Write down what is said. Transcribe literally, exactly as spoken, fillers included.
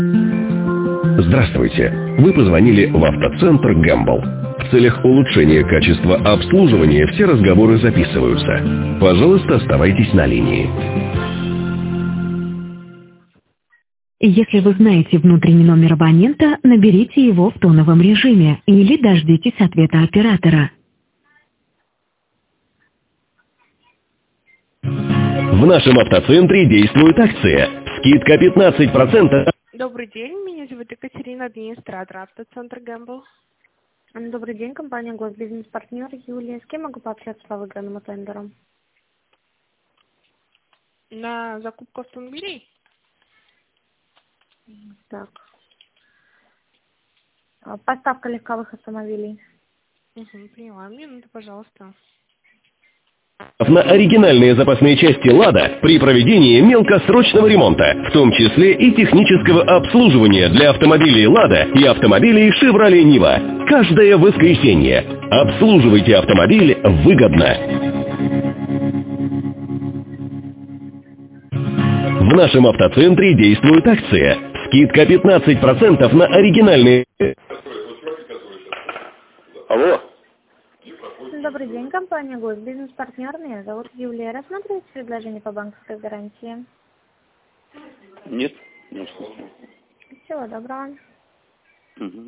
Здравствуйте. Вы позвонили в автоцентр «Гэмбл». В целях улучшения качества обслуживания все разговоры записываются. Пожалуйста, оставайтесь на линии. Если вы знаете внутренний номер абонента, наберите его в тоновом режиме или дождитесь ответа оператора. В нашем автоцентре действует акция. Скидка пятнадцать процентов. Добрый день, меня зовут Екатерина, администратор автоцентра «Гэмбл». Добрый день, компания «Госбизнес-партнер» Юлия. С кем могу пообщаться по выигранному тендеру? На закупку автомобилей? Так. Поставка легковых автомобилей. Угу, поняла. Минуту, пожалуйста. На оригинальные запасные части «Лада» при проведении мелкосрочного ремонта, в том числе и технического обслуживания для автомобилей «Лада» и автомобилей «Шевроле Нива». Каждое воскресенье. Обслуживайте автомобиль выгодно. В нашем автоцентре действует акция. Скидка пятнадцать процентов на оригинальные... Алло. Добрый день, компания «Госбизнес-партнер». Меня зовут Юлия. Рассматриваете предложение по банковской гарантии? Нет. Ну, что? Всего доброго. Угу.